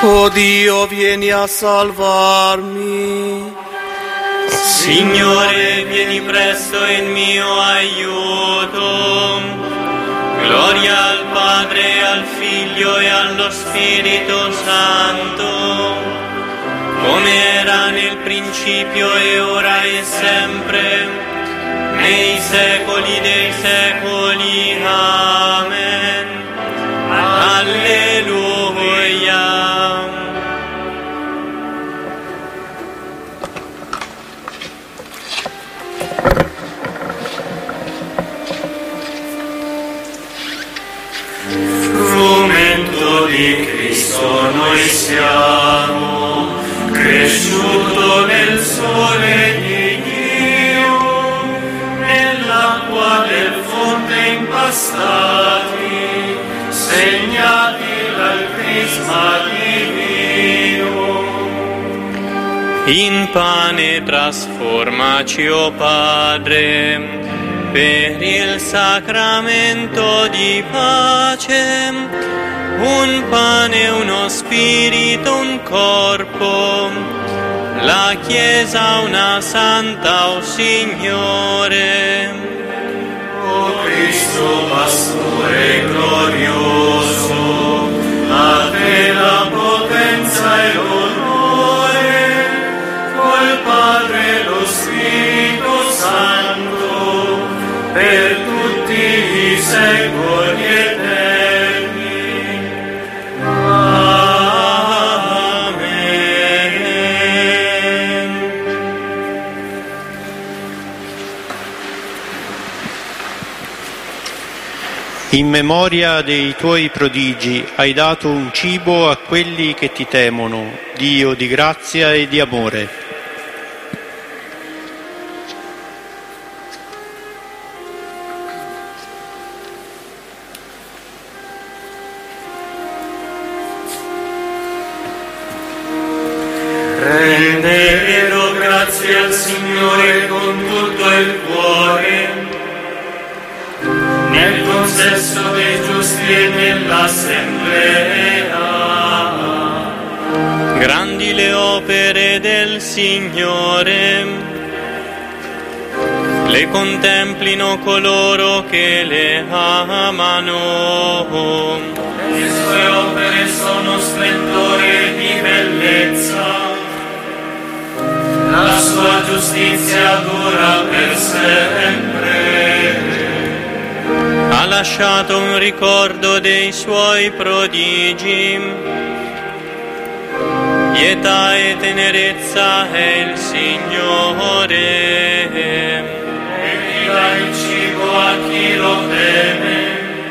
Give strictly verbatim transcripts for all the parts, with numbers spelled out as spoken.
Oh Dio, vieni a salvarmi. Signore, vieni presto in mio aiuto. Gloria al Padre, al Figlio e allo Spirito Santo, come era nel principio e ora e sempre, nei secoli dei secoli. Amen. Alleluia. Frumento di Cristo noi siamo, cresciuto nel sole di Dio, nell'acqua del fonte impastati, segnati dal crisma divino. In pane trasformaci, o Padre, per il sacramento di pace, un pane, uno spirito, un corpo, la Chiesa una santa, o Signore. O Cristo Pastore glorioso, a te la potenza e l'onore, col Padre e lo Spirito Santo, per tutti i secoli eterni. Amen. In memoria dei tuoi prodigi hai dato un cibo a quelli che ti temono, Dio di grazia e di amore. Renderò grazie al Signore con tutto il cuore, nel consesso dei giusti e nell'assemblea. Grandi le opere del Signore, le contemplino coloro che le amano. Le sue opere sono splendore di bellezza, la sua giustizia dura per sempre. Ha lasciato un ricordo dei suoi prodigi, pietà e tenerezza è il Signore. Egli dà il cibo a chi lo teme,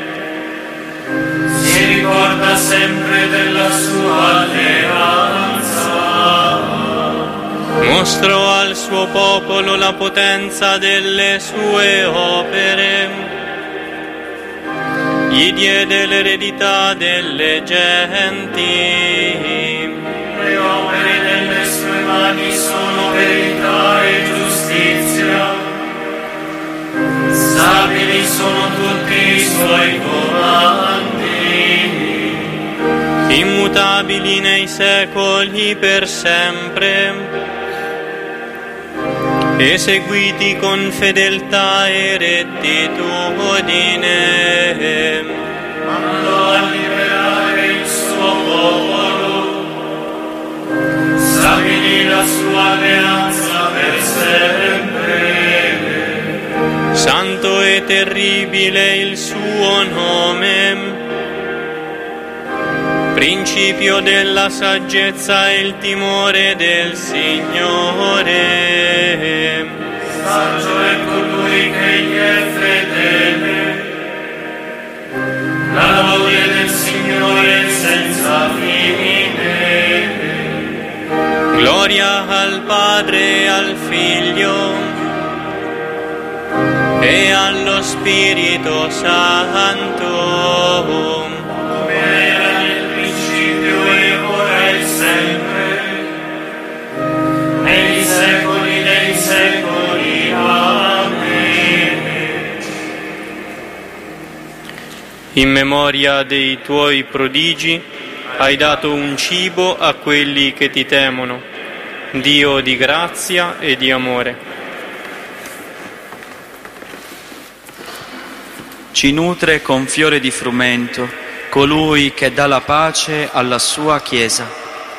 si ricorda sempre della sua alleanza. Mostrò al suo popolo la potenza delle sue opere, gli diede l'eredità delle genti. Le opere delle sue mani sono verità e giustizia, stabili sono tutti i suoi comandi, immutabili nei secoli per sempre, eseguiti con fedeltà e rettitudine. Mandò a liberare il suo popolo, stabilì la sua alleanza per sempre. Santo e terribile il suo nome, principio della saggezza e il timore del Signore. Saggio è colui che gli è fedele, la lode del Signore senza fine. Gloria al Padre e al Figlio e allo Spirito Santo, come era nel principio e ora e sempre, negli secoli dei secoli. Amen. In memoria dei tuoi prodigi hai dato un cibo a quelli che ti temono, Dio di grazia e di amore. Ci nutre con fiore di frumento colui che dà la pace alla sua Chiesa.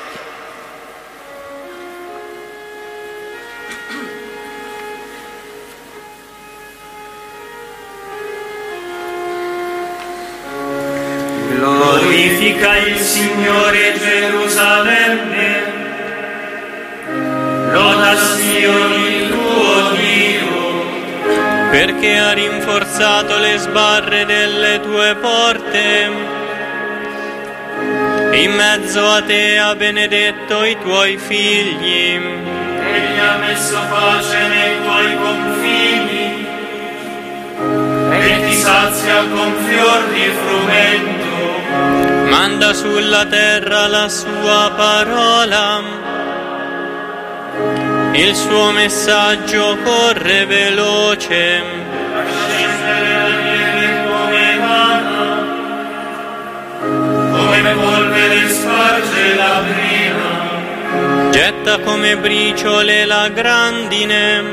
Glorifica il Signore Gerusalemme, loda Sion il tuo Dio, perché ha rinforzato le sbarre delle tue porte, in mezzo a te ha benedetto i tuoi figli, egli ha messo pace nei tuoi confini, e ti sazia con fior di frumento. Manda sulla terra la sua parola, il suo messaggio corre veloce. A scendere la neve come lana, come polvere sparge la brina. Getta come briciole la grandine,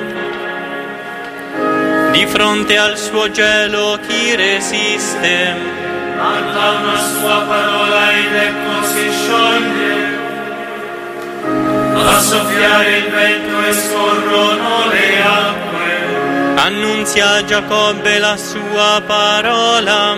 di fronte al suo gelo chi resiste? Manda una sua parola ed ecco si scioglie, fa soffiare il vento e scorrono le acque. Annunzia a Giacobbe la sua parola,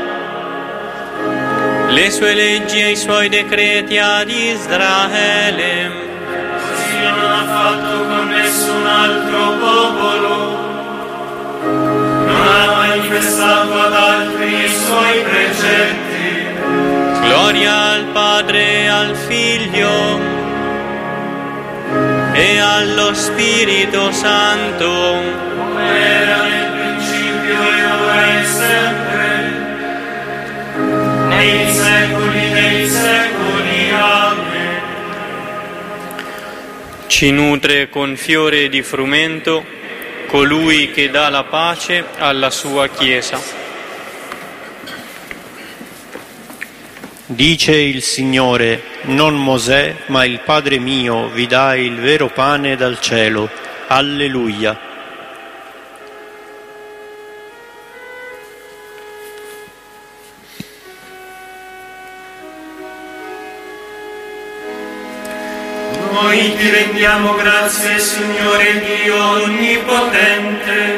le sue leggi e i suoi decreti ad Israele. Così non ha fatto con nessun altro popolo, non ha manifestato ad altri i suoi precetti. Gloria al Padre e al Figlio e allo Spirito Santo, Come era nel principio e ora e sempre, nei secoli dei secoli. Amen. ci nutre con fiore di frumento colui che dà la pace alla sua Chiesa. Dice il Signore, non Mosè, ma il Padre mio vi dà il vero pane dal cielo. Alleluia. Noi ti rendiamo grazie, Signore Dio Onnipotente,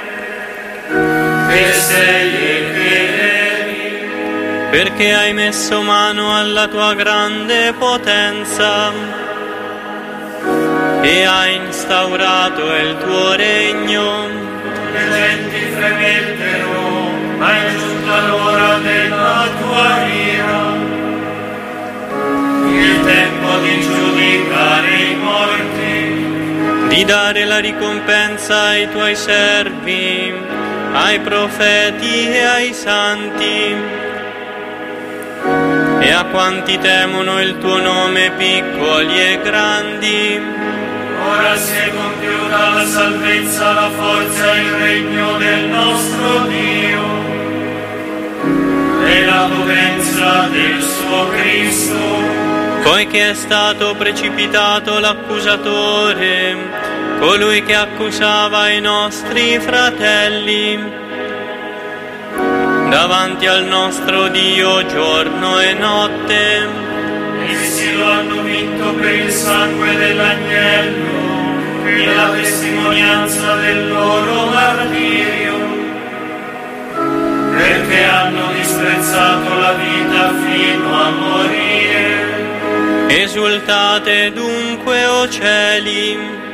che sei e che eri, perché hai messo mano alla tua grande potenza e hai instaurato il tuo regno. le genti fremettero, ma è giunta l'ora della tua ira, il tempo di giudicare i morti, di dare la ricompensa ai tuoi servi, ai profeti e ai santi, e a quanti temono il tuo nome, piccoli e grandi. Ora si è compiuta la salvezza, la forza e il regno del nostro Dio e la potenza del suo Cristo. Poiché è stato precipitato l'accusatore, colui che accusava i nostri fratelli, davanti al nostro Dio giorno e notte. Essi lo hanno vinto per il sangue dell'agnello e la testimonianza del loro martirio, perché hanno disprezzato la vita fino a morire. Esultate dunque, o cieli,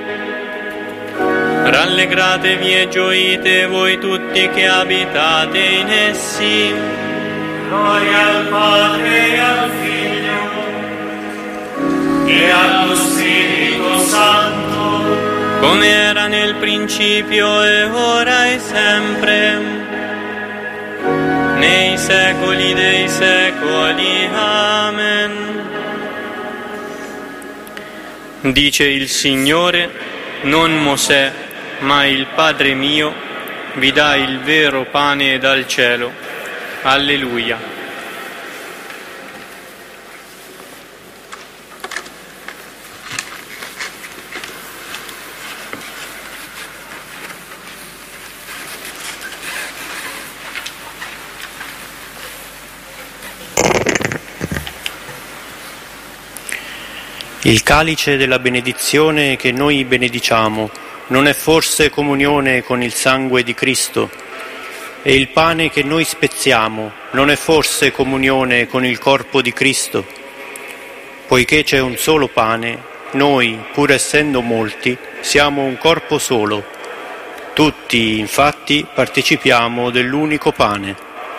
rallegratevi e gioite voi tutti che abitate in essi. Gloria al Padre e al Figlio e allo Spirito Santo, come era nel principio e ora e sempre, nei secoli dei secoli. Amen. Dice il Signore, non Mosè, ma il Padre mio vi dà il vero pane dal cielo. Alleluia. Il calice della benedizione che noi benediciamo non è forse comunione con il sangue di Cristo? E il pane che noi spezziamo non è forse comunione con il corpo di Cristo? Poiché c'è un solo pane, noi, pur essendo molti, siamo un corpo solo. Tutti, infatti, partecipiamo dell'unico pane.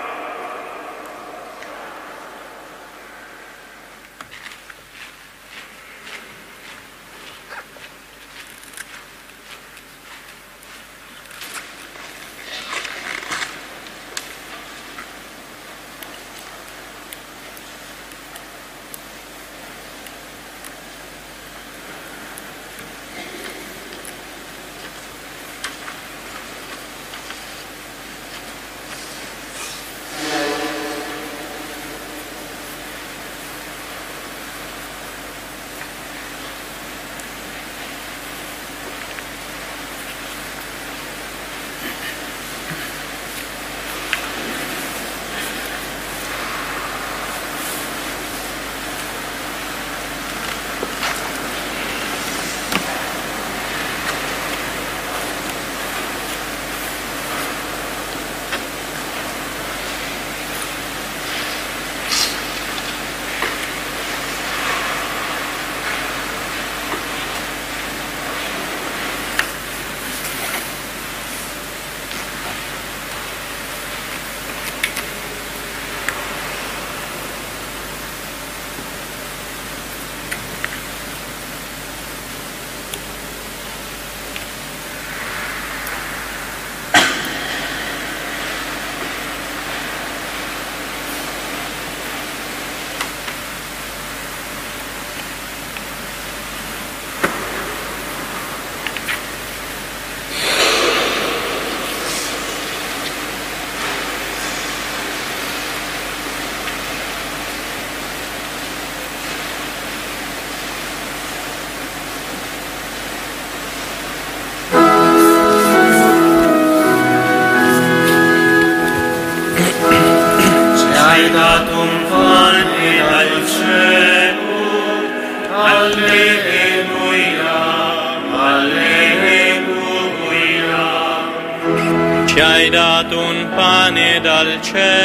Ci hai dato un pane dal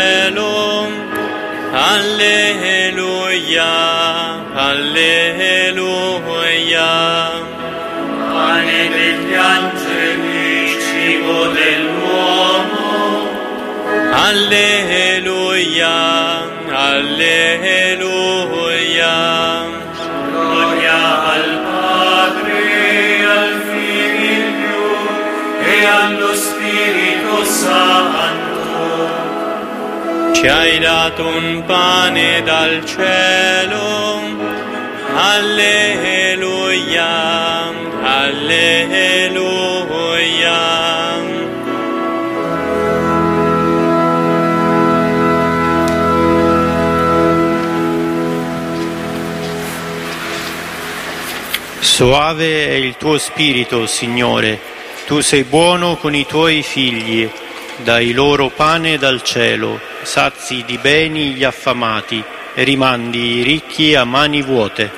cielo, alleluia, alleluia. Pane degli angeli, cibo dell'uomo, alleluia, alleluia. Gloria al Padre, al Figlio e allo Spirito Santo. Ci hai dato un pane dal cielo, alleluia, alleluia. Soave è il tuo spirito, Signore, tu sei buono con i tuoi figli, dai loro pane dal cielo, sazi di beni gli affamati e rimandi i ricchi a mani vuote.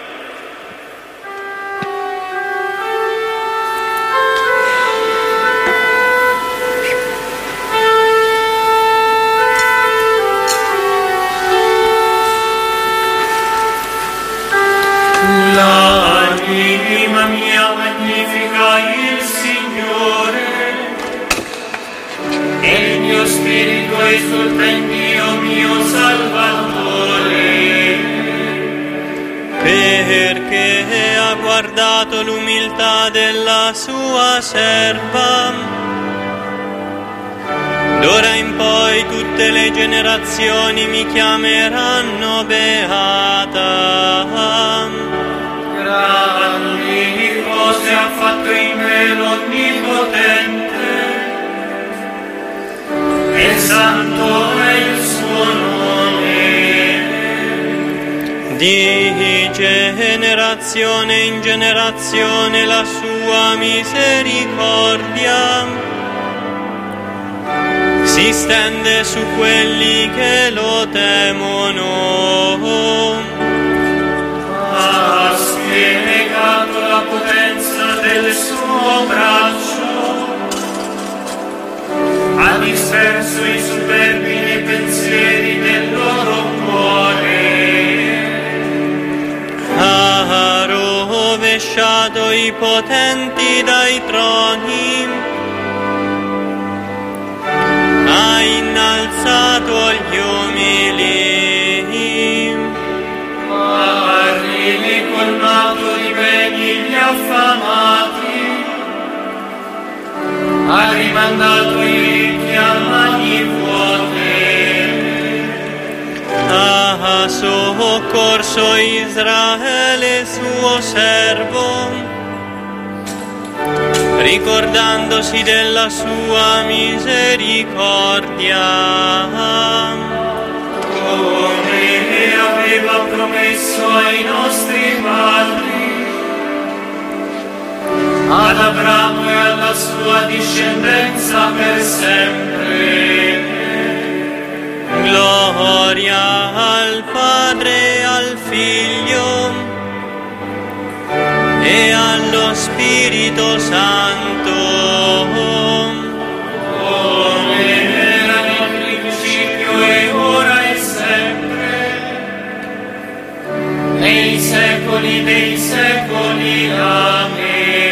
L'anima mia magnifica il Signore, e il mio spirito esulta in Dio mio Salvatore, perché ha guardato l'umiltà della sua serva. D'ora in poi tutte le generazioni mi chiameranno beata. Grandi cose ha fatto in me l'Onnipotente, e santo è il suo nome. Di generazione in generazione la sua misericordia si stende su quelli che lo temono. Ah, delegato la potenza del suo braccio, ha disperso i superbi nei pensieri del loro cuore, ha rovesciato i potenti dai troni, ha innalzato gli umili, ha ricolmato di beni gli affamati, ha rimandato i ricchi a mani vuote, ha soccorso Israele suo servo, ricordandosi della sua misericordia, come aveva promesso ai nostri padri, ad Abramo e alla sua discendenza per sempre. Gloria al Padre e al Figlio e allo Spirito Santo, come era nel principio e ora e sempre, nei secoli dei secoli. Amen.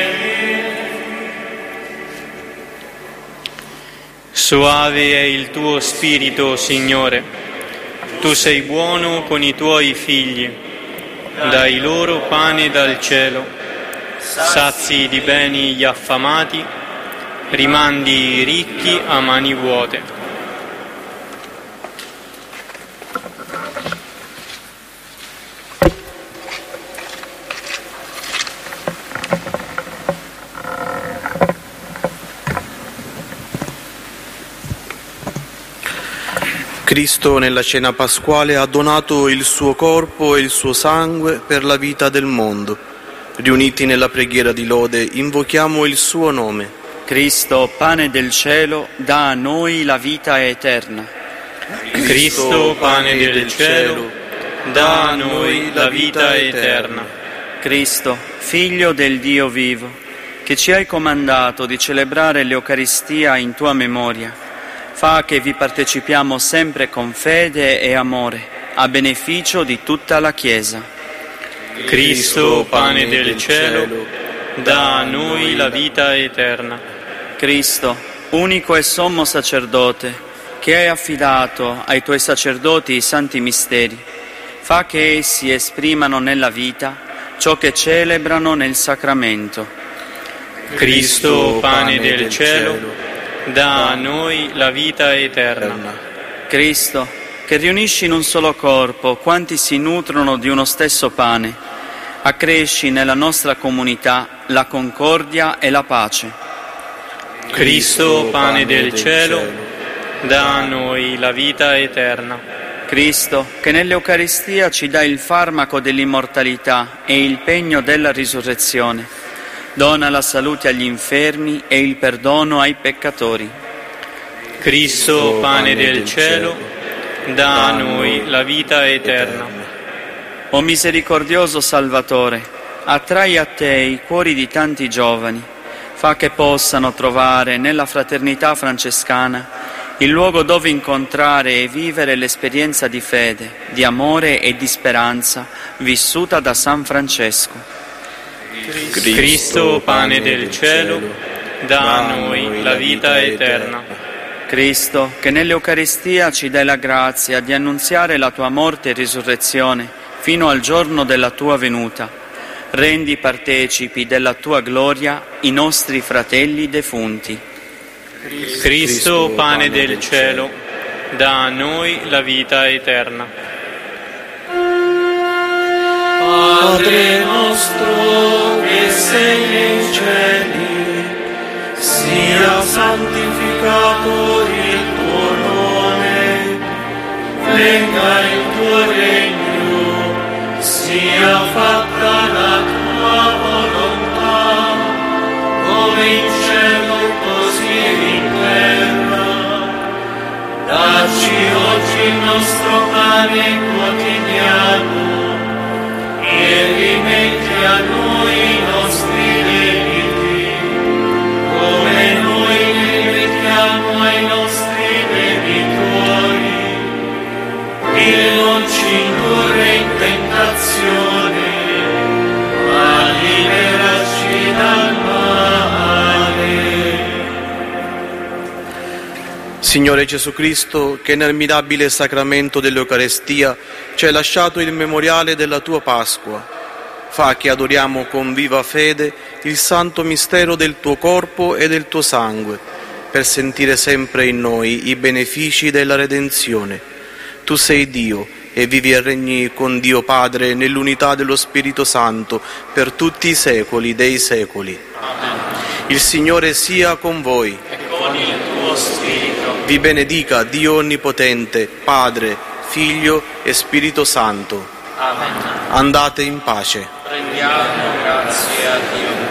Soave è il tuo spirito, Signore. Tu sei buono con i tuoi figli. Dai loro pane dal cielo. Sazi di beni gli affamati. Rimandi i ricchi a mani vuote. Cristo nella cena pasquale ha donato il suo corpo e il suo sangue per la vita del mondo. Riuniti nella preghiera di lode, invochiamo il suo nome. Cristo, pane del cielo, dà a noi la vita eterna. Cristo, pane del cielo, dà a noi la vita eterna. Cristo, Figlio del Dio vivo, che ci hai comandato di celebrare l'Eucaristia in tua memoria, fa che vi partecipiamo sempre con fede e amore, a beneficio di tutta la Chiesa. Cristo, pane del cielo, dà a noi la vita eterna. Cristo, unico e sommo sacerdote, che hai affidato ai tuoi sacerdoti i santi misteri, fa che essi esprimano nella vita ciò che celebrano nel sacramento. Cristo, pane del cielo, dà a noi la vita eterna. Cristo, che riunisci in un solo corpo quanti si nutrono di uno stesso pane, accresci nella nostra comunità la concordia e la pace. Cristo, pane del cielo, dà a noi la vita eterna. Cristo, che nell'Eucaristia ci dà il farmaco dell'immortalità e il pegno della risurrezione, dona la salute agli infermi e il perdono ai peccatori. Cristo, pane del cielo, dà a noi la vita eterna. O misericordioso Salvatore, attrai a te i cuori di tanti giovani, fa che possano trovare nella fraternità francescana il luogo dove incontrare e vivere l'esperienza di fede, di amore e di speranza vissuta da San Francesco. Cristo, pane del cielo, dà a noi la vita eterna. Cristo, che nell'Eucaristia ci dai la grazia di annunziare la tua morte e risurrezione fino al giorno della tua venuta, rendi partecipi della tua gloria i nostri fratelli defunti. Cristo, pane del cielo, dà a noi la vita eterna. Padre nostro che sei nei cieli, sia santificato il tuo nome, venga il tuo regno, sia fatta la tua volontà, come in cielo così in terra. Dacci oggi il nostro pane quotidiano, e rimetti a noi i nostri debiti, come noi li rimettiamo ai nostri debitori, e non ci indurre in tentazione, ma liberaci dal male. Signore Gesù Cristo, che nel mirabile sacramento dell'Eucarestia ci hai lasciato il memoriale della tua Pasqua, fa che adoriamo con viva fede il santo mistero del tuo corpo e del tuo sangue, per sentire sempre in noi i benefici della redenzione. Tu sei Dio e vivi e regni con Dio Padre nell'unità dello Spirito Santo per tutti i secoli dei secoli. Amen. Il Signore sia con voi. E con il tuo spirito. Vi benedica Dio Onnipotente, Padre, Figlio e Spirito Santo. Amen. Andate in pace. Rendiamo grazie a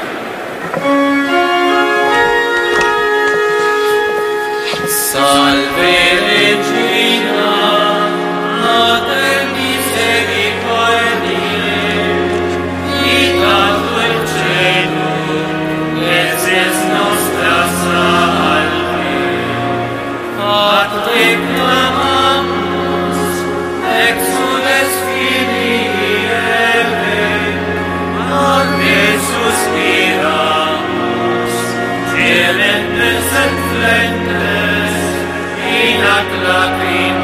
Dio. Salve Regina, Mater misericordiae, vita dulcedo, exes nostra salve. Ad te clamamus, exules Filii Eve, ad te suspiramus, gementes et flentes, in ac lacrimae